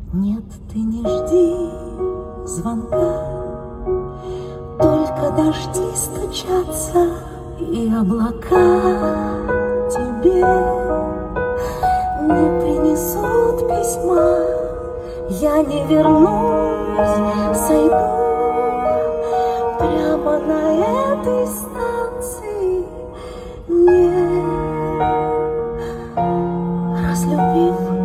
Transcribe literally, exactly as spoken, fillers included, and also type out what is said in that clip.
Нет, ты не жди звонка, только дожди стучатся и облака тебе не принесут письма. Я не вернусь, сойду прямо на этой станции, не разлюбив.